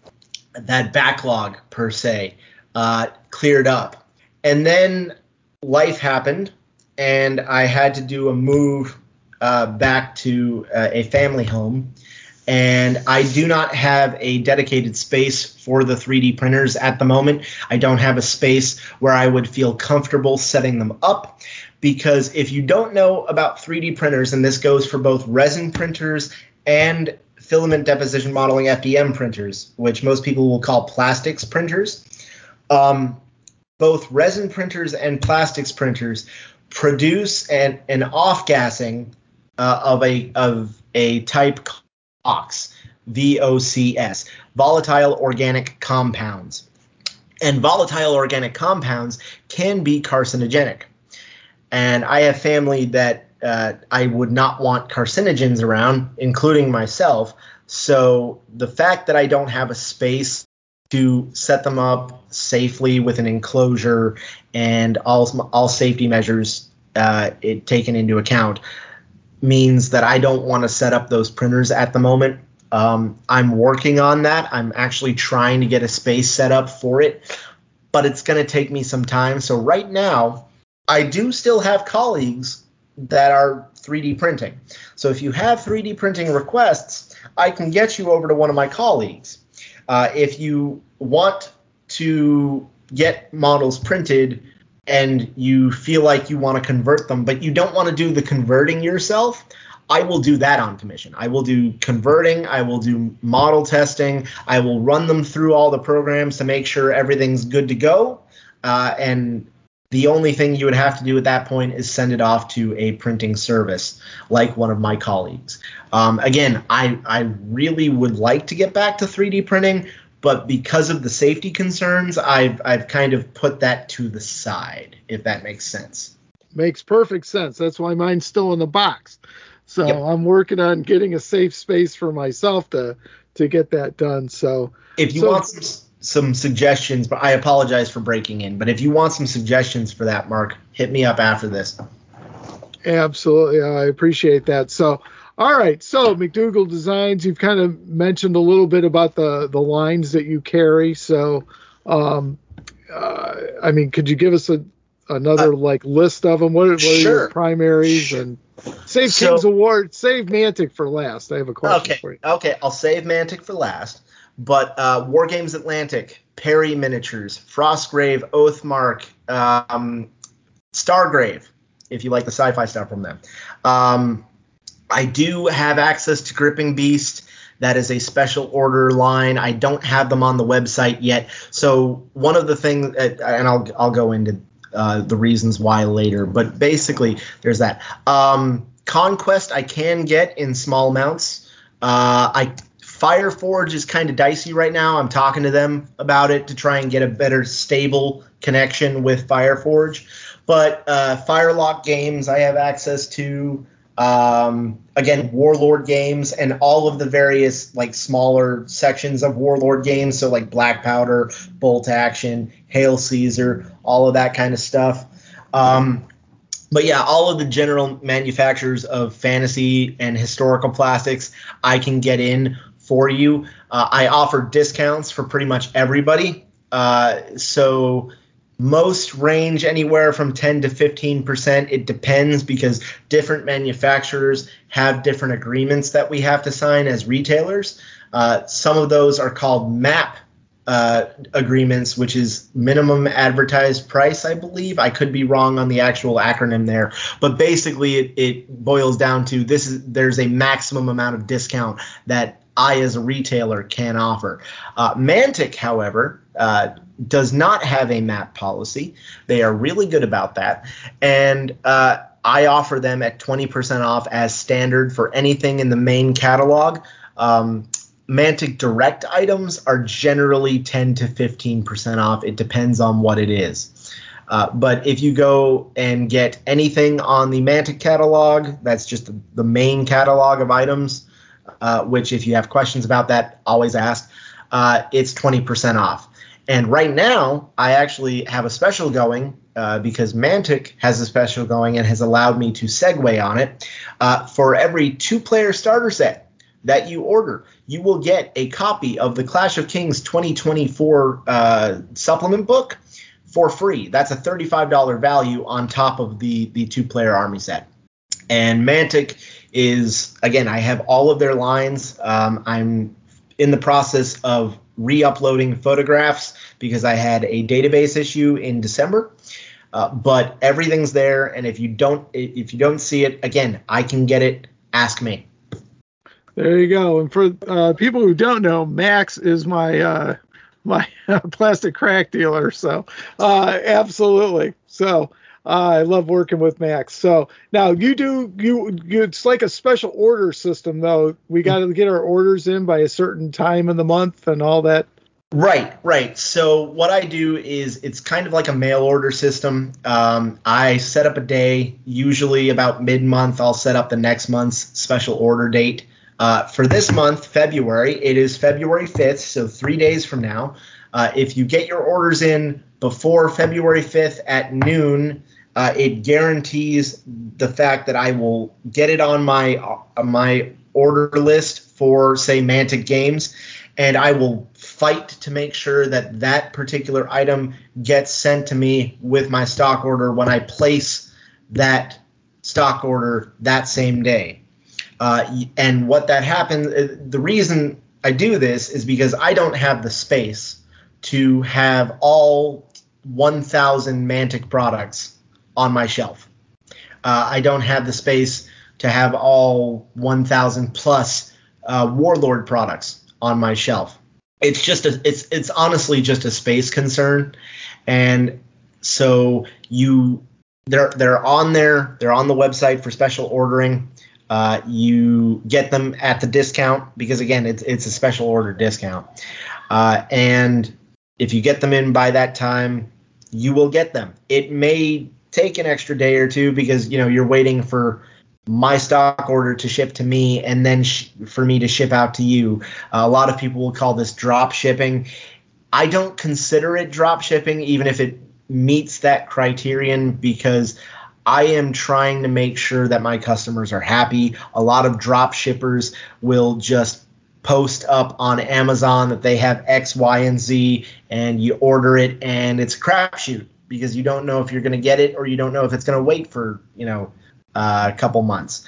C: that backlog per se uh, cleared up, and then life happened, and I had to do a move uh, back to uh, a family home. And I do not have a dedicated space for the three D printers at the moment. I don't have a space where I would feel comfortable setting them up, because if you don't know about three D printers, and this goes for both resin printers and filament deposition modeling F D M printers, which most people will call plastics printers, um, both resin printers and plastics printers produce an, an off-gassing uh, of a of a type V O C, V O C S, volatile organic compounds. And volatile organic compounds can be carcinogenic. And I have family that uh, I would not want carcinogens around, including myself. So the fact that I don't have a space to set them up safely with an enclosure and all, all safety measures uh, it, taken into account means that I don't want to set up those printers at the moment. Um, I'm working on that. I'm actually trying to get a space set up for it, but it's going to take me some time. So right now, I do still have colleagues that are three D printing. So if you have three D printing requests, I can get you over to one of my colleagues. Uh, if you want to get models printed and you feel like you want to convert them, but you don't want to do the converting yourself, I will do that on commission. I will do converting. I will do model testing. I will run them through all the programs to make sure everything's good to go. Uh, and the only thing you would have to do at that point is send it off to a printing service like one of my colleagues. Um, again, I, I really would like to get back to three D printing, but because of the safety concerns, I've I've kind of put that to the side, if that makes sense.
A: Makes perfect sense. That's why mine's still in the box. So
C: yep.
A: I'm working on getting a safe space for myself to to get that done. So
C: if you
A: so,
C: want some, some suggestions, but I apologize for breaking in, but if you want some suggestions for that, Mark, hit me up after this.
A: Absolutely. I appreciate that. So all right, so McDougall Designs, you've kind of mentioned a little bit about the, the lines that you carry. So, um, uh, I mean, could you give us a another uh, like list of them? What, what
C: sure.
A: are your primaries? Sure. And save so, King's Award, save Mantic for last. I have a question
C: okay,
A: for you.
C: Okay, I'll save Mantic for last. But uh, Wargames Atlantic, Perry Miniatures, Frostgrave, Oathmark, um, Stargrave, if you like the sci-fi stuff from them. Um, I do have access to Gripping Beast. That is a special order line. I don't have them on the website yet. So one of the things, and I'll I'll go into uh, the reasons why later. But basically, there's that. Um, Conquest I can get in small amounts. Uh, I Fireforge is kind of dicey right now. I'm talking to them about it to try and get a better stable connection with Fireforge. But uh, Firelock Games I have access to. Um, again, Warlord Games and all of the various like smaller sections of Warlord Games. So like Black Powder, Bolt Action, Hail Caesar, all of that kind of stuff. Um, but yeah, all of the general manufacturers of fantasy and historical plastics I can get in for you. Uh, I offer discounts for pretty much everybody. Uh, so most range anywhere from ten to fifteen percent. It depends because different manufacturers have different agreements that we have to sign as retailers. Uh, some of those are called M A P uh, agreements, which is minimum advertised price, I believe. I could be wrong on the actual acronym there, but basically it, it boils down to this is there's a maximum amount of discount that I as a retailer can offer. Uh, Mantic, however, uh, does not have a map policy. They are really good about that, and uh, I offer them at twenty percent off as standard for anything in the main catalog. Um, Mantic Direct items are generally ten to fifteen percent off. It depends on what it is. Uh, but if you go and get anything on the Mantic catalog, that's just the, the main catalog of items, uh, which if you have questions about that, always ask, uh, it's twenty percent off. And right now, I actually have a special going uh, because Mantic has a special going and has allowed me to segue on it. Uh, for every two-player starter set that you order, you will get a copy of the Clash of Kings twenty twenty-four uh, supplement book for free. That's a thirty-five dollars value on top of the, the two-player army set. And Mantic is, again, I have all of their lines. Um, I'm in the process of re-uploading photographs because I had a database issue in December. Uh, but everything's there, and if you don't if you don't see it, again, I can get it. Ask me.
A: There you go. And for uh, people who don't know, Max is my uh, my plastic crack dealer. So uh, absolutely. So uh, I love working with Max. So now you do you, you it's like a special order system though. We got to get our orders in by a certain time in the month and all that.
C: Right, right. So what I do is it's kind of like a mail order system. Um, I set up a day, usually about mid-month. I'll set up the next month's special order date. Uh, for this month, February, it is February fifth, so three days from now. Uh, if you get your orders in before February fifth at noon, uh, it guarantees the fact that I will get it on my uh, my order list for, say, Mantic Games, and I will fight to make sure that that particular item gets sent to me with my stock order when I place that stock order that same day. Uh, and what that happens, the reason I do this is because I don't have the space to have all one thousand Mantic products on my shelf. Uh, I don't have the space to have all one thousand plus uh, Warlord products on my shelf. It's just a, it's it's honestly just a space concern, and so you they're they're on there they're on the website for special ordering. Uh, you get them at the discount because again it's it's a special order discount, uh, and if you get them in by that time, you will get them. It may take an extra day or two because you know you're waiting for my stock order to ship to me and then sh- for me to ship out to you. Uh, a lot of people will call this drop shipping. I don't consider it drop shipping, even if it meets that criterion, because I am trying to make sure that my customers are happy. A lot of drop shippers will just post up on Amazon that they have X, Y, and Z, and you order it and it's a crapshoot because you don't know if you're going to get it or you don't know if it's going to wait for, you know, Uh, a couple months.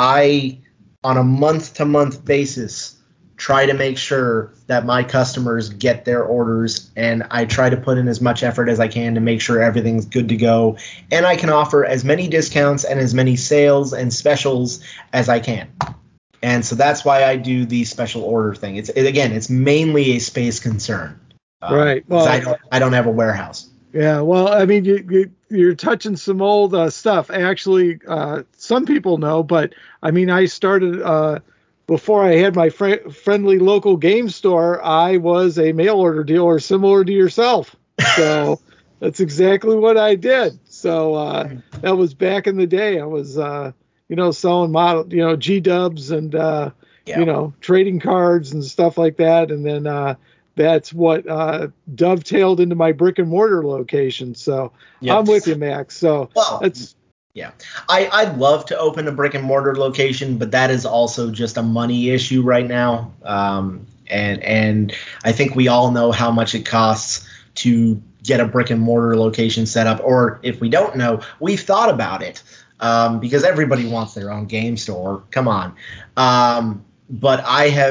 C: I, on a month-to-month basis, try to make sure that my customers get their orders, and I try to put in as much effort as I can to make sure everything's good to go, and I can offer as many discounts and as many sales and specials as I can. And so that's why I do the special order thing. It's it, again, it's mainly a space concern. Um,
A: right. Well,
C: I don't, I don't have a warehouse.
A: Yeah, well, I mean, you, you, you're touching some old uh, stuff. Actually, uh, some people know, but I mean, I started uh, before I had my fr- friendly local game store. I was a mail order dealer, similar to yourself. So that's exactly what I did. So uh, that was back in the day. I was, uh, you know, selling model, you know, G Dubs and uh, yeah. you know, trading cards and stuff like that, and then. Uh, That's what uh, dovetailed into my brick and mortar location. So yep. I'm with you, Max. So
C: well,
A: that's
C: yeah. I, I'd love to open a brick and mortar location, but that is also just a money issue right now. Um, and and I think we all know how much it costs to get a brick and mortar location set up. Or if we don't know, we've thought about it um, because everybody wants their own game store. Come on. Um, but I have.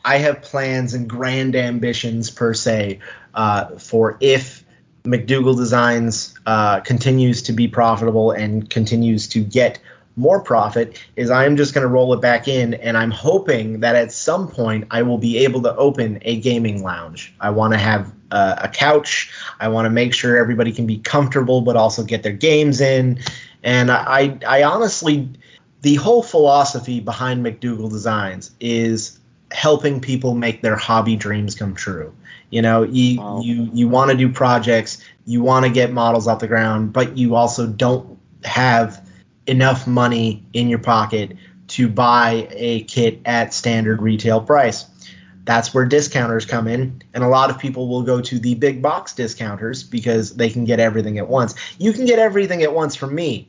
C: I have plans and grand ambitions per se uh, for if McDougall Designs uh, continues to be profitable and continues to get more profit, is I'm just going to roll it back in, and I'm hoping that at some point I will be able to open a gaming lounge. I want to have uh, a couch. I want to make sure everybody can be comfortable but also get their games in. And I, I honestly, the whole philosophy behind McDougall Designs is helping people make their hobby dreams come true. You know, you
B: Wow.
C: you, you want to do projects, you want to get models off the ground, but you also don't have enough money in your pocket to buy a kit at standard retail price. That's where discounters come in, and a lot of people will go to the big box discounters because they can get everything at once. You can get everything at once from me.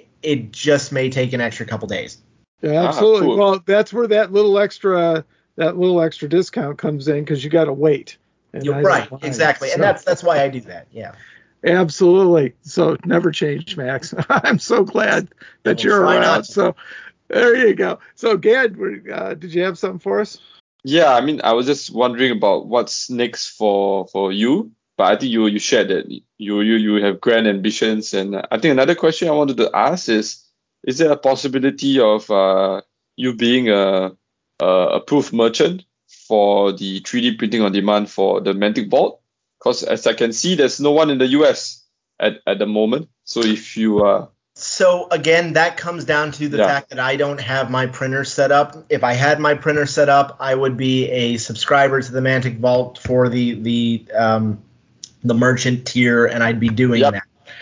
C: It just may take an extra couple days.
A: Yeah,
B: Ah,
A: absolutely.
B: cool.
A: Well, that's where that little extra that little extra discount comes in because you got to wait. And
C: You're
A: I don't
C: right,
A: mind.
C: exactly, and
A: So-
C: that's that's why I do that. Yeah.
A: Absolutely. So never change, Max. I'm so glad that
C: will
A: you're
C: try
A: around.
C: not to.
A: So there you go. So Gad, uh, did you have something for us?
B: Yeah, I mean, I was just wondering about what's next for for you. But I think you you shared that you you you have grand ambitions, and I think another question I wanted to ask is: is there a possibility of uh, you being a, a approved merchant for the three D printing on demand for the Mantic Vault? Because as I can see, there's no one in the U S at at the moment. So if you uh
C: So again, that comes down to the
B: Yeah.
C: fact that I don't have my printer set up. If I had my printer set up, I would be a subscriber to the Mantic Vault for the the um, the merchant tier, and I'd be doing
B: Yep.
C: that.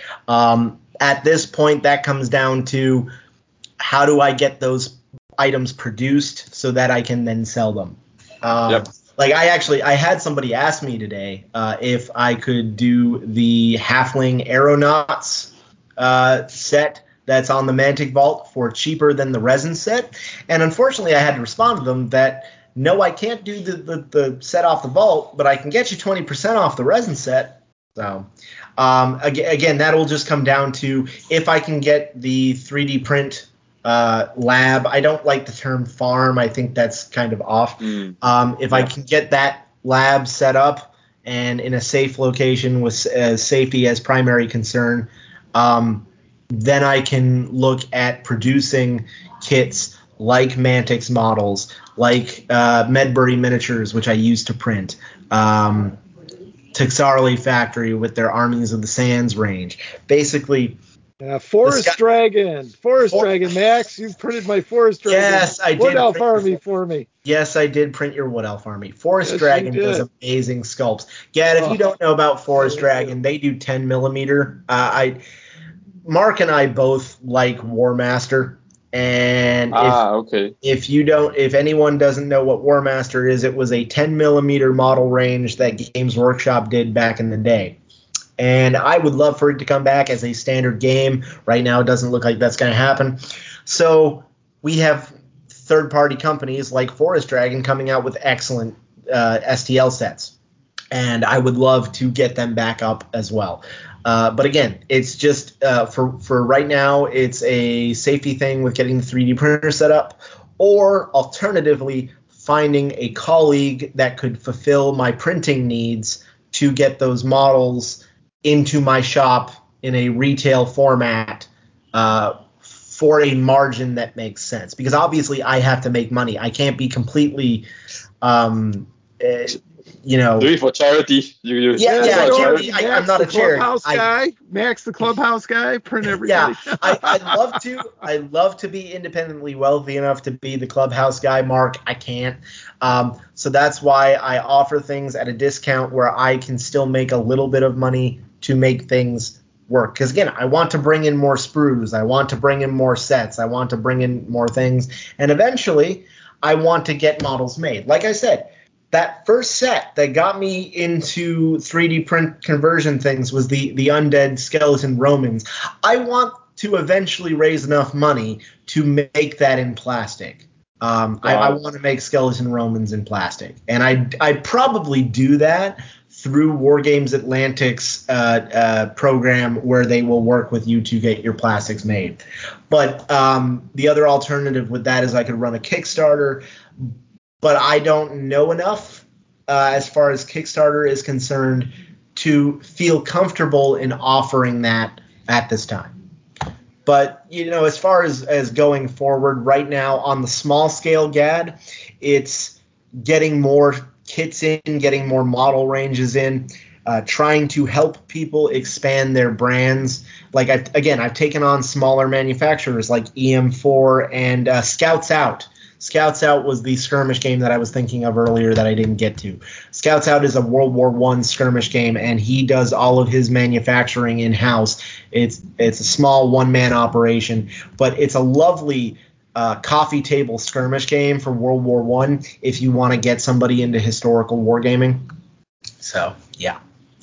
C: Um, at this point, that comes down to how do I get those items produced so that I can then sell them. Um,
B: Yep.
C: Like I actually, I had somebody ask me today uh, if I could do the Halfling Aeronauts uh, set that's on the Mantic Vault for cheaper than the resin set, and unfortunately, I had to respond to them that no, I can't do the, the, the set off the vault, but I can get you twenty percent off the resin set. So um, again, again, that will just come down to if I can get the three D print uh, lab. I don't like the term farm. I think that's kind of off.
B: Mm.
C: Um, if I
B: Yeah.
C: can get that lab set up and in a safe location with uh, safety as primary concern, um, then I can look at producing kits like Mantix models, like uh, Medbury miniatures, which I used to print, um, Texarli Factory with their Armies of the Sands range. Basically,
A: Yeah, Forest
C: The sky-
A: Dragon. Forest
C: For-
A: Dragon. Max, you printed my Forest Dragon.
C: Yes, I
A: Wood
C: did
A: Elf
C: print-
A: Army for me.
C: yes, I did print your Wood Elf Army. Forest
A: Yes,
C: Dragon
A: you
C: does
A: did.
C: amazing sculpts. Gad, if
A: Oh,
C: you don't know about Forest
A: they
C: Dragon,
A: do.
C: they do ten millimeter. Uh, I, Mark and I both like War Master, and if
B: Ah, okay.
C: if you don't, if anyone doesn't know what War Master is, it was a ten millimeter model range that Games Workshop did back in the day. And I would love for it to come back as a standard game. Right now, it doesn't look like that's going to happen. So we have third-party companies like Forest Dragon coming out with excellent uh, S T L sets, and I would love to get them back up as well. Uh, but again, it's just uh, for for right now, it's a safety thing with getting the three D printer set up, or alternatively, finding a colleague that could fulfill my printing needs to get those models into my shop in a retail format uh, for a margin that makes sense. Because obviously I have to make money. I can't be completely, um, uh, you know.
B: Do it for charity. You, you
C: Yeah,
B: it's
C: yeah,
B: not a
C: charity.
B: charity.
C: I-
A: Max,
C: I'm not
A: the
C: a charity.
A: clubhouse
C: I-
A: guy. Max, the clubhouse guy. Print everybody.
C: Yeah, I, I'd love to. I'd love to be independently wealthy enough to be the clubhouse guy. Mark, I can't. Um, so that's why I offer things at a discount where I can still make a little bit of money to make things work. Because again, I want to bring in more sprues. I want to bring in more sets. I want to bring in more things, and eventually, I want to get models made. Like I said, that first set that got me into three D print conversion things was the the Undead Skeleton Romans. I want to eventually raise enough money to make that in plastic. Um, I, I
B: Wow.
C: want to make Skeleton Romans in plastic, and I I probably do that through Wargames Atlantic's uh, uh, program where they will work with you to get your plastics made. But um, the other alternative with that is I could run a Kickstarter. but I don't know enough uh, as far as Kickstarter is concerned to feel comfortable in offering that at this time. But, you know, as far as, as going forward right now on the small scale G A D, it's getting more kits in, getting more model ranges in, uh, trying to help people expand their brands. Like, I've, again, I've taken on smaller manufacturers like E M four and uh, Scouts Out. Scouts Out was the skirmish game that I was thinking of earlier that I didn't get to. Scouts Out is a World War One skirmish game, and he does all of his manufacturing in-house. It's it's a small one-man operation, but it's a lovely uh, coffee table skirmish game for World War One if you want to get somebody into historical wargaming. So, yeah.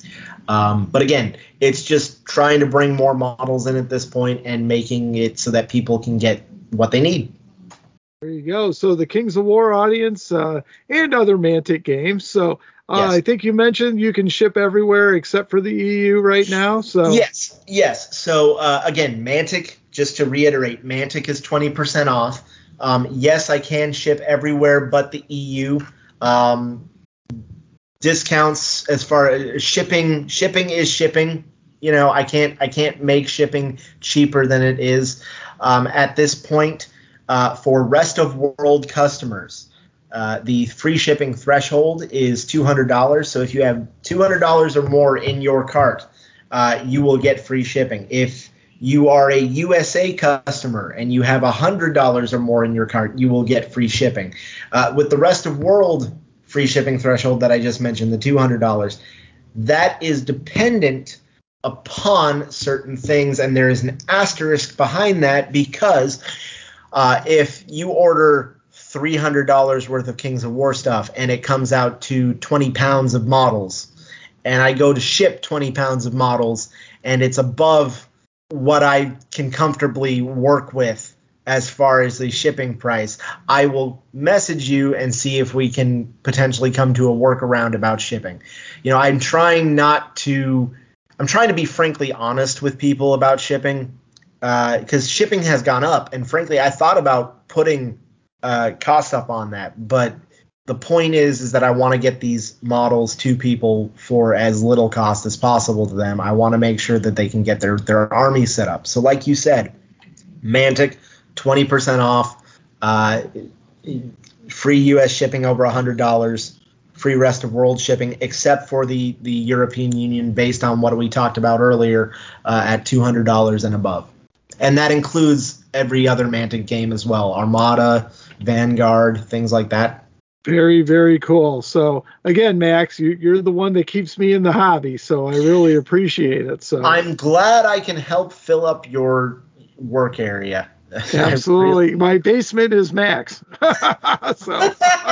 C: Um, but again, it's just trying to bring more models in at this point and making it so that people can get what they need.
A: There you go. So the Kings of War audience uh, and other Mantic games. So uh,
C: Yes.
A: I think you mentioned you can ship everywhere except for the E U right now. So
C: Yes, yes. So uh, again, Mantic, just to reiterate, Mantic is twenty percent off. Um, yes, I can ship everywhere but the E U. Um, discounts as far as shipping, shipping is shipping. You know, I can't I can't make shipping cheaper than it is um, at this point. Uh, for rest of world customers, uh, the free shipping threshold is two hundred dollars. So if you have two hundred dollars or more in your cart, uh, you will get free shipping. If you are a U S A customer and you have one hundred dollars or more in your cart, you will get free shipping. Uh, with the rest of world free shipping threshold that I just mentioned, the two hundred dollars, that is dependent upon certain things, and there is an asterisk behind that because Uh, if you order three hundred dollars worth of Kings of War stuff and it comes out to twenty pounds of models, and I go to ship twenty pounds of models and it's above what I can comfortably work with as far as the shipping price, I will message you and see if we can potentially come to a workaround about shipping. You know, I'm trying not to – I'm trying to be frankly honest with people about shipping. Because uh, shipping has gone up, and frankly, I thought about putting uh, costs up on that. But the point is, is that I want to get these models to people for as little cost as possible to them. I want to make sure that they can get their, their army set up. So like you said, Mantic, twenty percent off, uh, free U S shipping over one hundred dollars, free rest of world shipping, except for the, the European Union based on what we talked about earlier uh, at two hundred dollars and above. And that includes every other Mantic game as well. Armada, Vanguard, things like that.
A: Very, very cool. So, again, Max, you, you're the one that keeps me in the hobby, so I really appreciate it. So
C: I'm glad I can help fill up your work area.
A: Absolutely. Really... My basement is max. so.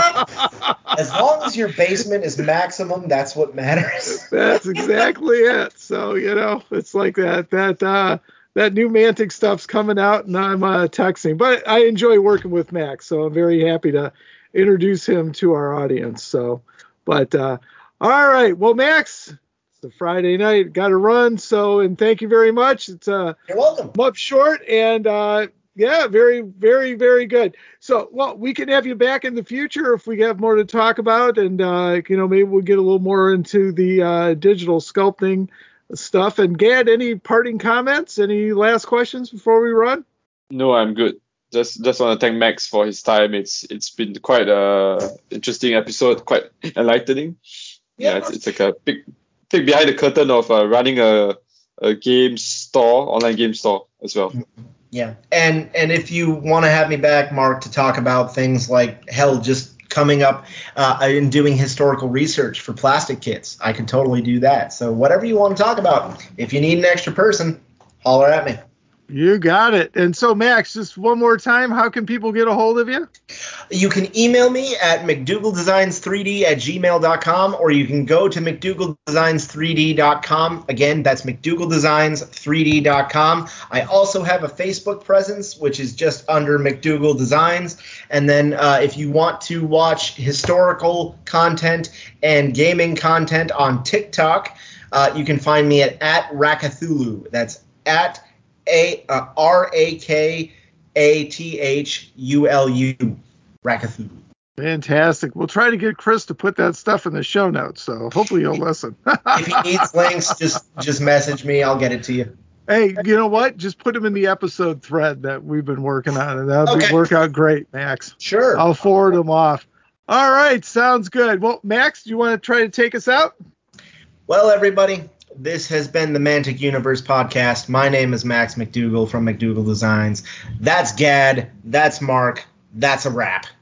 C: As long as your basement is maximum, that's what matters.
A: That's exactly it. So, you know, it's like that, that, uh, that new Mantic stuff's coming out, and I'm uh, texting. But I enjoy working with Max, so I'm very happy to introduce him to our audience. So, but uh, all right, well, Max, it's a Friday night, got to run. So, and thank you very much. It's uh,
C: you're welcome.
A: I'm up short, and uh, yeah, very, very, very good. So, well, we can have you back in the future if we have more to talk about, and uh, you know, maybe we'll get a little more into the uh, digital sculpting stuff. And Gad, any parting comments? Any last questions before we run?
B: No, I'm good. Just just want to thank Max for his time. It's it's been quite a interesting episode, quite enlightening. Yeah, yeah it's, it's like a big peek behind the curtain of uh, running a a game store, online game store as well.
C: Yeah, and and if you want to have me back, Mark, to talk about things like hell, just coming up uh, and doing historical research for plastic kits, I can totally do that. So whatever you want to talk about, if you need an extra person, holler at me.
A: You got it. And so, Max, just one more time, how can people get a hold of you?
C: You can email me at mcdougalldesigns three d at gmail dot com, or you can go to mcdougall designs three d dot com. Again, that's mcdougall designs three d dot com. I also have a Facebook presence, which is just under McDougall Designs. And then uh, if you want to watch historical content and gaming content on TikTok, uh, you can find me at, at Rakathulu. That's at A uh, R A K A T H U L U, Rakathulu.
A: Fantastic. We'll try to get Chris to put that stuff in the show notes, so hopefully you'll listen.
C: If he needs links, just just message me. I'll get it to you.
A: Hey, you know what? Just put them in the episode thread that we've been working on, and that'll
C: Okay.
A: be, work out great, Max.
C: Sure.
A: I'll forward them off. All right, sounds good. Well, Max, do you want to try to take us out?
C: Well, everybody, this has been the Mantic Universe podcast. My name is Max McDougall from McDougall Designs. That's Gad. That's Mark. That's a wrap.